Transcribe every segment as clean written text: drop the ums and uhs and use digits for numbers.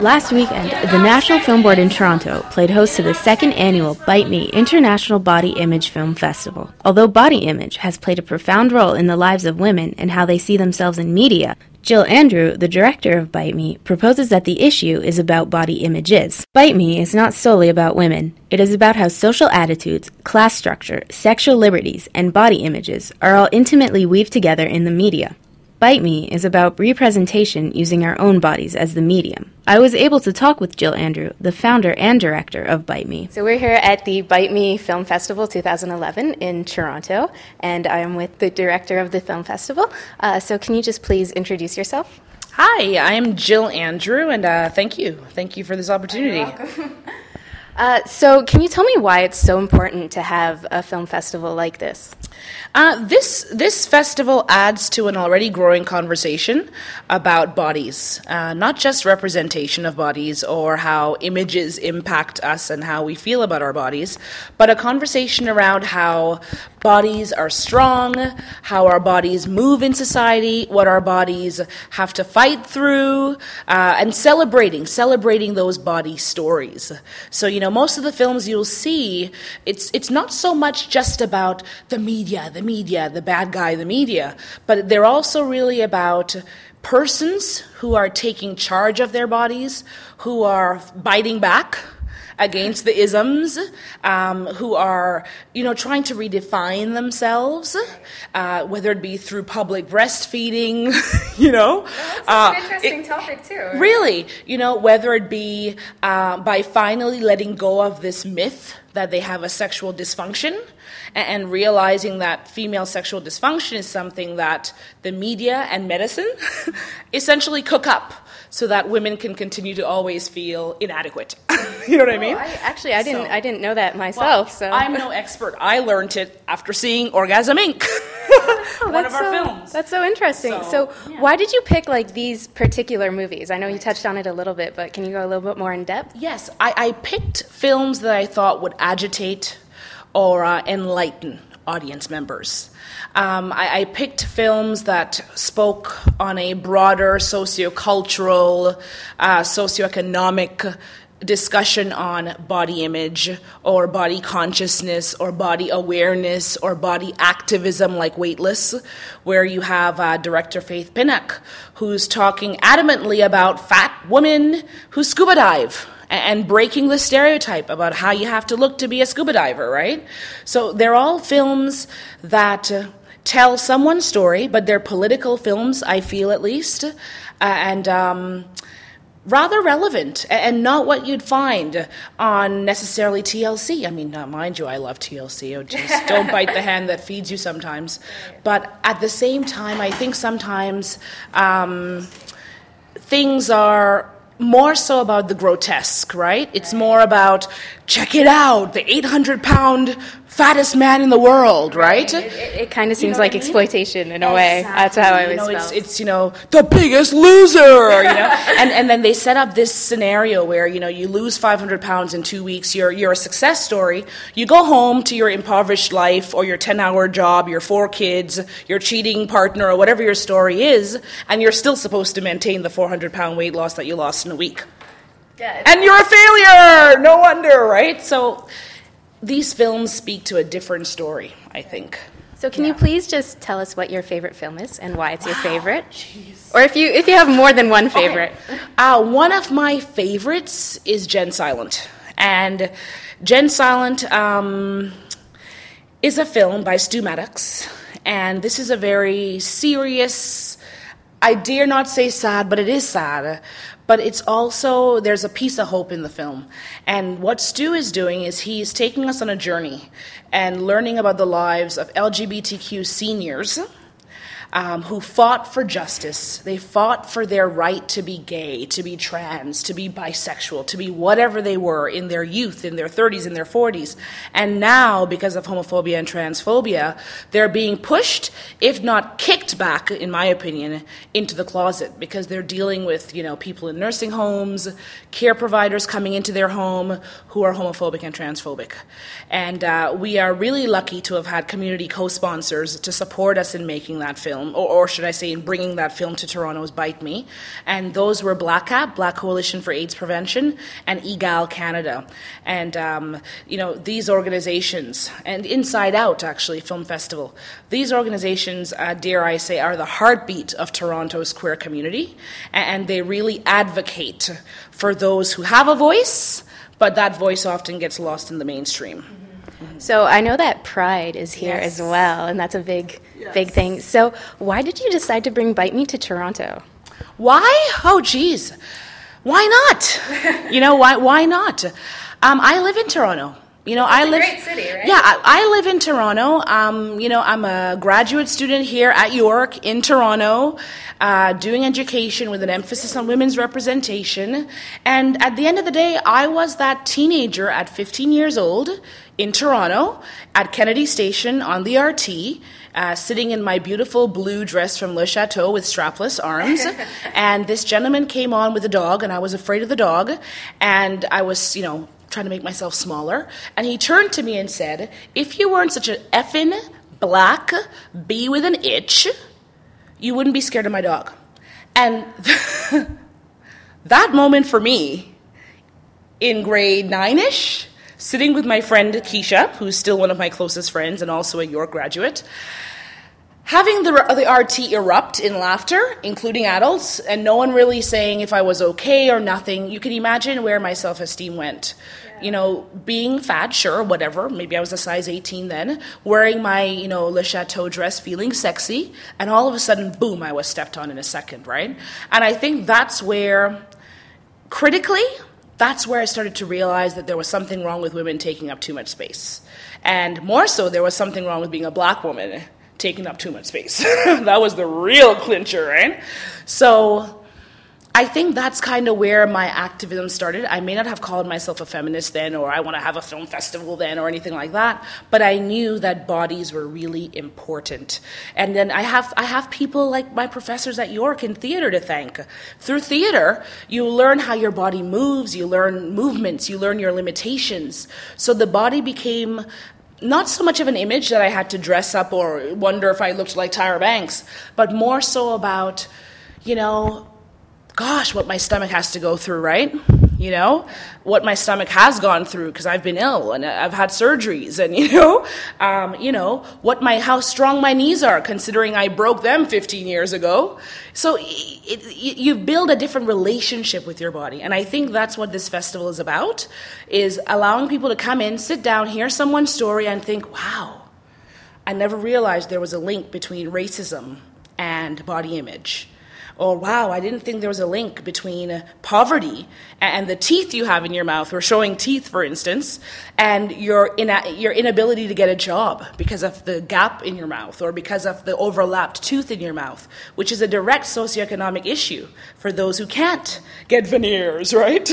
Last weekend, the National Film Board in Toronto played host to the second annual Bite Me International Body Image Film Festival. Although body image has played a profound role in the lives of women and how they see themselves in media, Jill Andrew, the director of Bite Me, proposes that the issue is about body images. Bite Me is not solely about women. It is about how social attitudes, class structure, sexual liberties, and body images are all intimately weaved together in the media. Bite Me is about representation using our own bodies as the medium. I was able to talk with Jill Andrew, the founder and director of Bite Me. So we're here at the Bite Me Film Festival 2011 in Toronto, and I am with the director of the film festival. So can you just please introduce yourself? Hi, I am Jill Andrew, and thank you. Thank you for this opportunity. You're welcome. So can you tell me why it's so important to have a film festival like this? This festival adds to an already growing conversation about bodies, not just representation of bodies or how images impact us and how we feel about our bodies, but a conversation around how bodies are strong, how our bodies move in society, what our bodies have to fight through, and celebrating those body stories. So, most of the films you'll see, it's not so much just about the media, the bad guy, the media, but they're also really about persons who are taking charge of their bodies, who are biting back against the isms, who are, trying to redefine themselves, whether it be through public breastfeeding, That's an interesting topic, too. Right? Really, whether it be by finally letting go of this myth that they have a sexual dysfunction and realizing that female sexual dysfunction is something that the media and medicine essentially cook up so that women can continue to always feel inadequate. You know what I mean? I didn't know that myself. Well, so I'm no expert. I learned it after seeing Orgasm Inc., one of our films. That's so interesting. So why did you pick these particular movies? I know you touched on it a little bit, but can you go a little bit more in depth? Yes, I picked films that I thought would agitate or enlighten audience members. I picked films that spoke on a broader sociocultural, socioeconomic discussion on body image or body consciousness or body awareness or body activism like Weightless, where you have director Faith Pinnock who's talking adamantly about fat women who scuba dive and breaking the stereotype about how you have to look to be a scuba diver, right? So they're all films that tell someone's story, but they're political films, I feel at least, and rather relevant and not what you'd find on necessarily TLC. I mean, mind you, I love TLC. Oh, just don't bite the hand that feeds you sometimes. But at the same time, I think sometimes things are more so about the grotesque, right? It's more about, check it out, the 800-pound fattest man in the world, right? It kind of seems like exploitation in a way. That's how I always felt. It's the biggest loser, and then they set up this scenario where, you lose 500 pounds in 2 weeks, you're a success story, you go home to your impoverished life or your 10-hour job, your 4 kids, your cheating partner, or whatever your story is, and you're still supposed to maintain the 400-pound weight loss that you lost in a week. Yeah, and you're a failure! No wonder, right? So these films speak to a different story, I think. So can you please just tell us what your favorite film is and why it's your favorite? Jeez. Or if you have more than one favorite. Okay. One of my favorites is Gen Silent. And Gen Silent is a film by Stu Maddox. And this is a very serious, I dare not say sad, but it is sad. But it's also, there's a piece of hope in the film. And what Stu is doing is he's taking us on a journey and learning about the lives of LGBTQ seniors who fought for justice. They fought for their right to be gay, to be trans, to be bisexual, to be whatever they were in their youth, in their 30s, in their 40s. And now, because of homophobia and transphobia, they're being pushed, if not kicked back, in my opinion, into the closet because they're dealing with, people in nursing homes, care providers coming into their home who are homophobic and transphobic. And we are really lucky to have had community co-sponsors to support us in making that film. film, or should I say in bringing that film to Toronto, was Bite Me. And those were Black CAP, Black Coalition for AIDS Prevention, and EGAL Canada. And, these organizations, and Inside Out, actually, Film Festival, these organizations, dare I say, are the heartbeat of Toronto's queer community. And they really advocate for those who have a voice, but that voice often gets lost in the mainstream. So I know that Pride is here as well, and that's a big thing. So why did you decide to bring Bite Me to Toronto? Why? Oh, geez. Why not? Why not? I live in Toronto. It's a great city, right? Yeah, I live in Toronto. I'm a graduate student here at York in Toronto, doing education with an emphasis on women's representation. And at the end of the day, I was that teenager at 15 years old in Toronto at Kennedy Station on the RT, sitting in my beautiful blue dress from Le Chateau with strapless arms. And this gentleman came on with a dog, and I was afraid of the dog. And I was, trying to make myself smaller. And he turned to me and said, if you weren't such an effing black bee with an itch, you wouldn't be scared of my dog. And that moment for me, in grade 9-ish, sitting with my friend Keisha, who's still one of my closest friends and also a York graduate, having the RT erupt in laughter, including adults, and no one really saying if I was okay or nothing, you can imagine where my self-esteem went. Yeah. Being fat, sure, whatever. Maybe I was a size 18 then, wearing my, Le Chateau dress, feeling sexy, and all of a sudden, boom, I was stepped on in a second, right? And I think that's where, critically, that's where I started to realize that there was something wrong with women taking up too much space. And more so, there was something wrong with being a black woman taking up too much space. That was the real clincher, right? So I think that's kind of where my activism started. I may not have called myself a feminist then, or I want to have a film festival then, or anything like that, but I knew that bodies were really important. And then I have people like my professors at York in theater to thank. Through theater, you learn how your body moves, you learn movements, you learn your limitations. So the body became not so much of an image that I had to dress up or wonder if I looked like Tyra Banks, but more so about, what my stomach has to go through, right? What my stomach has gone through because I've been ill and I've had surgeries, and how strong my knees are considering I broke them 15 years ago. So you build a different relationship with your body, and I think that's what this festival is about: is allowing people to come in, sit down, hear someone's story, and think, "Wow, I never realized there was a link between racism and body image." Or, wow, I didn't think there was a link between poverty and the teeth you have in your mouth, or showing teeth, for instance, and your inability to get a job because of the gap in your mouth or because of the overlapped tooth in your mouth, which is a direct socioeconomic issue for those who can't get veneers, right?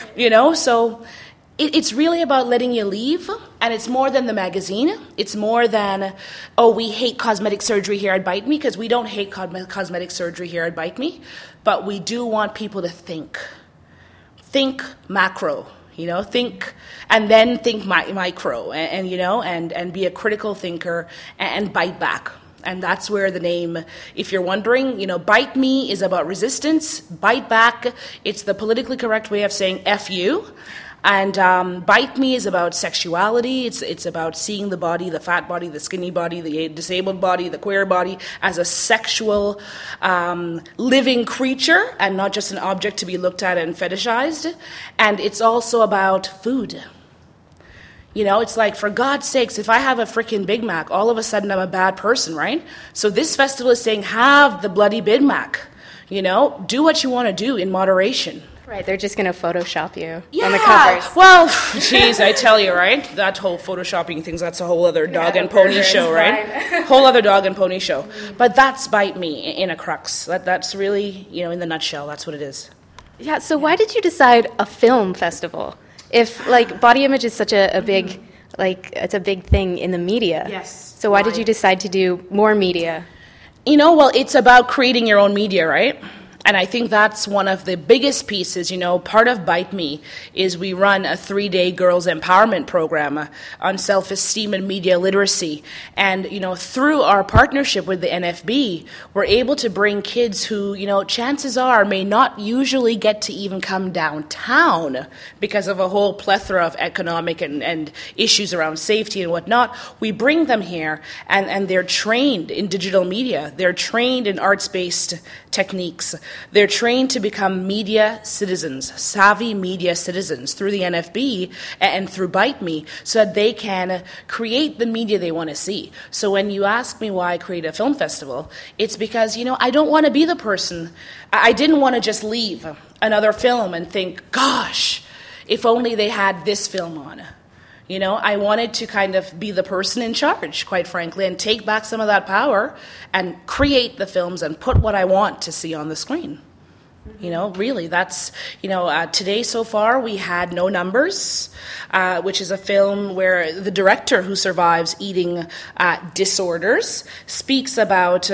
So it's really about letting you leave, and it's more than the magazine. It's more than, we hate cosmetic surgery here at Bite Me, because we don't hate cosmetic surgery here at Bite Me, but we do want people to think. Think macro, think, and then think micro, and be a critical thinker and bite back. And that's where the name, if you're wondering, Bite Me is about resistance. Bite back, it's the politically correct way of saying F you. And Bite Me is about sexuality. It's about seeing the body, the fat body, the skinny body, the disabled body, the queer body, as a sexual living creature and not just an object to be looked at and fetishized. And it's also about food. It's like, for God's sakes, if I have a freaking Big Mac, all of a sudden I'm a bad person, right? So this festival is saying, have the bloody Big Mac. Do what you want to do in moderation. Right, they're just going to Photoshop you on the covers. Well, geez, I tell you, right? That whole Photoshopping thing, that's a whole other dog and pony show, right? Whole other dog and pony show. But that's Bite Me in a crux. That's really, in the nutshell, that's what it is. Yeah, so why did you decide a film festival? If, body image is such a big, it's a big thing in the media. Yes. So why did you decide to do more media? Well, it's about creating your own media, right? And I think that's one of the biggest pieces. Part of Bite Me is we run a 3-day girls empowerment program on self-esteem and media literacy. And, through our partnership with the NFB, we're able to bring kids who, chances are may not usually get to even come downtown because of a whole plethora of economic and issues around safety and whatnot. We bring them here and they're trained in digital media. They're trained in arts-based techniques. They're trained to become media citizens, savvy media citizens through the NFB and through Bite Me so that they can create the media they want to see. So when you ask me why I create a film festival, it's because, I don't want to be the person. I didn't want to just leave another film and think, gosh, if only they had this film on. I wanted to kind of be the person in charge, quite frankly, and take back some of that power and create the films and put what I want to see on the screen. Really, that's, today so far we had No Numbers, which is a film where the director who survives eating disorders speaks about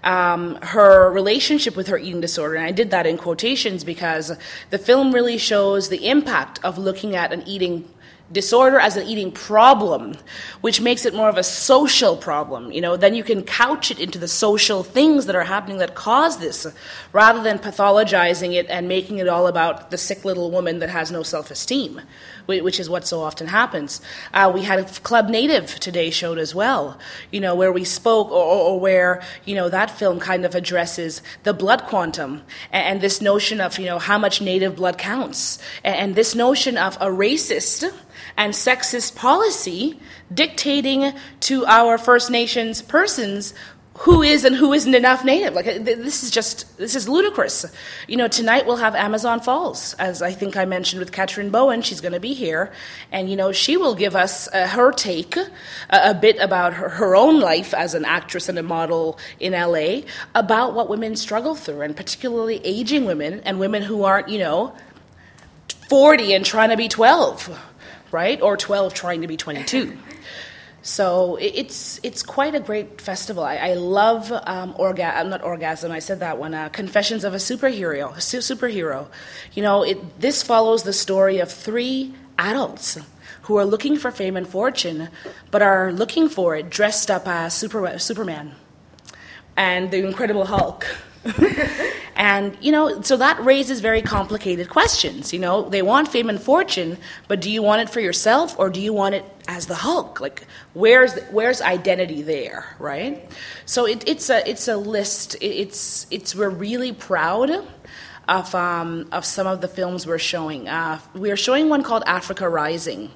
her relationship with her eating disorder. And I did that in quotations because the film really shows the impact of looking at an eating disorder as an eating problem, which makes it more of a social problem. Then you can couch it into the social things that are happening that cause this, rather than pathologizing it and making it all about the sick little woman that has no self-esteem, which is what so often happens. We had a Club Native Today showed as well, where we spoke, or where, that film kind of addresses the blood quantum and this notion of, how much Native blood counts, and this notion of a racist and sexist policy dictating to our First Nations persons who is and who isn't enough Native. This is ludicrous. Tonight we'll have Amazon Falls, as I think I mentioned with Katrin Bowen. She's going to be here, and she will give us her take a bit about her own life as an actress and a model in LA, about what women struggle through, and particularly aging women and women who aren't 40 and trying to be 12. Right? Or 12 trying to be 22. So it's quite a great festival. I love not Orgasm, I said that one, Confessions of a Superhero. This follows the story of 3 adults who are looking for fame and fortune, but are looking for it dressed up as Superman and the Incredible Hulk. And, so that raises very complicated questions. They want fame and fortune, but do you want it for yourself, or do you want it as the Hulk? Where's identity there, right? So it's a list. We're really proud of some of the films we're showing. We're showing one called Africa Rising,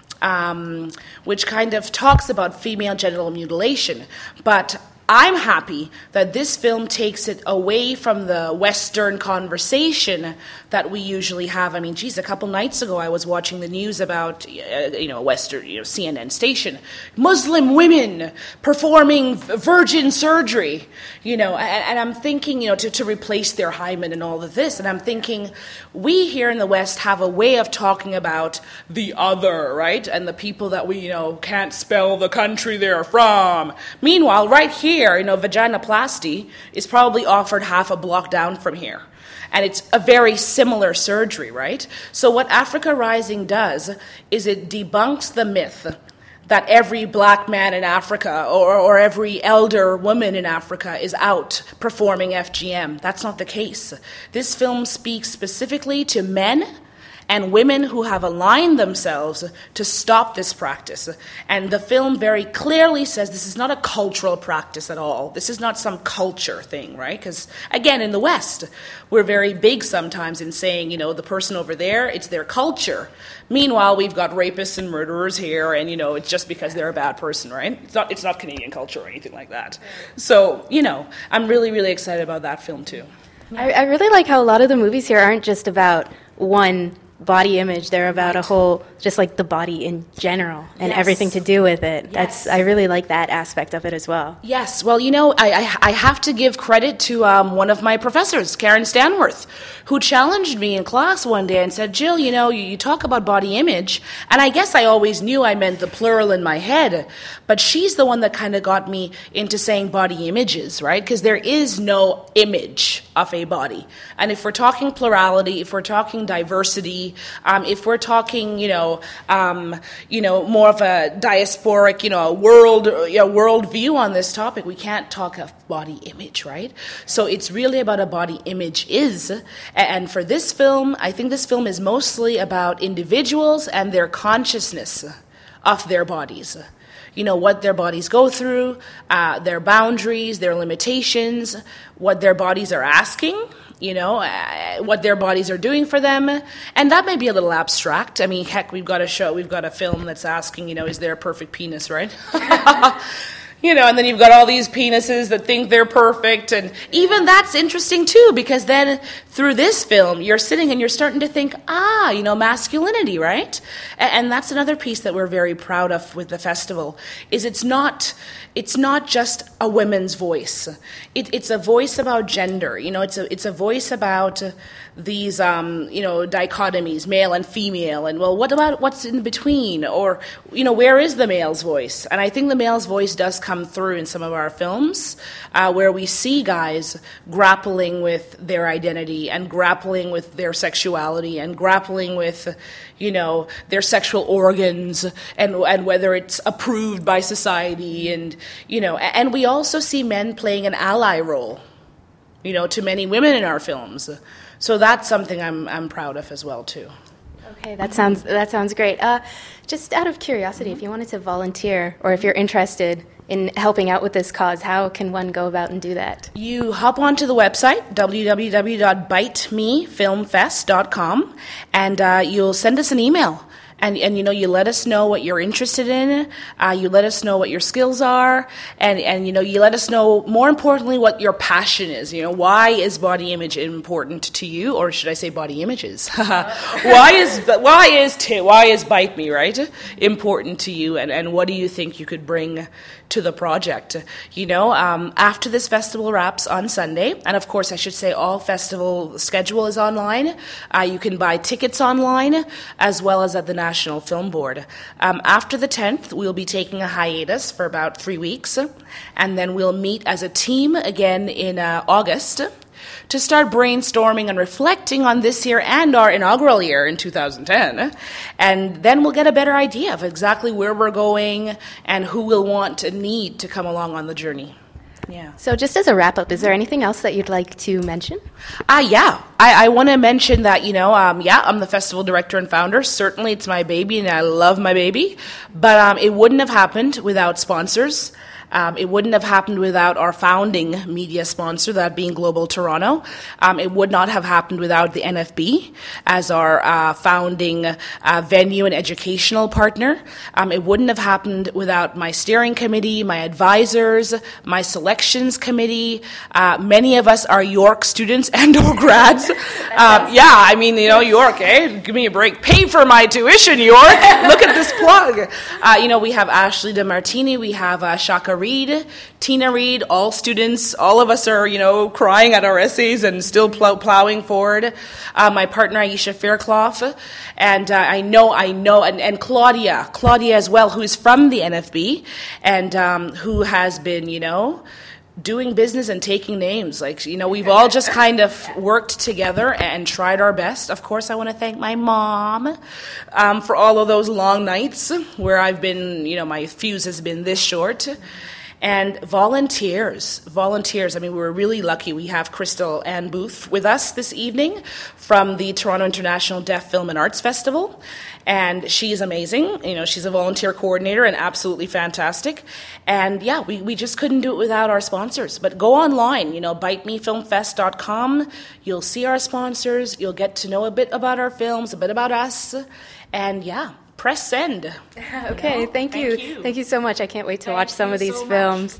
which kind of talks about female genital mutilation, but I'm happy that this film takes it away from the Western conversation that we usually have. I mean, a couple nights ago I was watching the news about, Western, CNN station, Muslim women performing virgin surgery, and I'm thinking, to replace their hymen and all of this. And I'm thinking, we here in the West have a way of talking about the other, right? And the people that we, can't spell the country they're from. Meanwhile, right here, vaginoplasty is probably offered half a block down from here. And it's a very similar surgery, right? So what Africa Rising does is it debunks the myth that every black man in Africa or every elder woman in Africa is out performing FGM. That's not the case. This film speaks specifically to men and women who have aligned themselves to stop this practice. And the film very clearly says this is not a cultural practice at all. This is not some culture thing, right? Because, again, in the West, we're very big sometimes in saying, the person over there, it's their culture. Meanwhile, we've got rapists and murderers here, and, it's just because they're a bad person, right? It's not Canadian culture or anything like that. So, I'm really, really excited about that film, too. I really like how a lot of the movies here aren't just about one body image. They're about a whole, just like the body in general and everything to do with it. I really like that aspect of it as well. Yes. Well, I have to give credit to one of my professors, Karen Stanworth, who challenged me in class one day and said, Jill, you talk about body image, and I guess I always knew I meant the plural in my head, but she's the one that kind of got me into saying body images, right? Because there is no image of a body. And if we're talking plurality, if we're talking diversity, if we're talking, more of a diasporic, a world view on this topic, we can't talk of body image, right? So it's really about a body image is. And for this film, I think this film is mostly about individuals and their consciousness of their bodies. What their bodies go through, their boundaries, their limitations, what their bodies are asking, what their bodies are doing for them. And that may be a little abstract. I mean, heck, we've got a film that's asking, is there a perfect penis, right? And then you've got all these penises that think they're perfect. And even that's interesting, too, because then through this film, you're sitting and you're starting to think, masculinity, right? And that's another piece that we're very proud of with the festival, is it's not just a women's voice. It's a voice about gender. It's a voice about these, dichotomies, male and female. And, well, what about what's in between? Or, where is the male's voice? And I think the male's voice does come through in some of our films, where we see guys grappling with their identity and grappling with their sexuality and grappling with, their sexual organs and whether it's approved by society. And we also see men playing an ally role, to many women in our films. So that's something I'm proud of as well, too. Okay, that sounds great. Just out of curiosity, if you wanted to volunteer or if you're interested in helping out with this cause, how can one go about and do that? You hop onto the website, www.bitemefilmfest.com, and you'll send us an email. And you let us know what you're interested in, you let us know what your skills are, and you let us know, more importantly, what your passion is. Why is body image important to you, or should I say body images? Why is Bite Me, right, important to you, and what do you think you could bring to the project? After this festival wraps on Sunday, and of course I should say all festival schedule is online. You can buy tickets online as well as at the National Film Board. After the 10th, we'll be taking a hiatus for about 3 weeks, and then we'll meet as a team again in August to start brainstorming and reflecting on this year and our inaugural year in 2010. And then we'll get a better idea of exactly where we're going and who will want and need to come along on the journey. Yeah. So just as a wrap-up, is there anything else that you'd like to mention? I want to mention that, I'm the festival director and founder. Certainly it's my baby, and I love my baby. But it wouldn't have happened without sponsors. It wouldn't have happened without our founding media sponsor, that being Global Toronto. It would not have happened without the NFB as our founding venue and educational partner. It wouldn't have happened without my steering committee, my advisors, my selections committee. Many of us are York students and or grads. York, give me a break. Pay for my tuition, York. Look at this plug. We have Ashley DeMartini, we have Shaka Reed, Tina Reed, all students, all of us are, crying at our essays and still plowing forward. My partner, Aisha Fairclough, and I know, and Claudia as well, who's from the NFB, and who has been, doing business and taking names. We've all just kind of worked together and tried our best. Of course, I want to thank my mom for all of those long nights where I've been, my fuse has been this short. And volunteers. I mean, we're really lucky. We have Crystal Ann Booth with us this evening from the Toronto International Deaf Film and Arts Festival. And she is amazing. She's a volunteer coordinator and absolutely fantastic. And we just couldn't do it without our sponsors. But go online, bitemefilmfest.com. You'll see our sponsors. You'll get to know a bit about our films, a bit about us. And press send. Okay, thank you. Thank you so much. I can't wait to watch some of these films.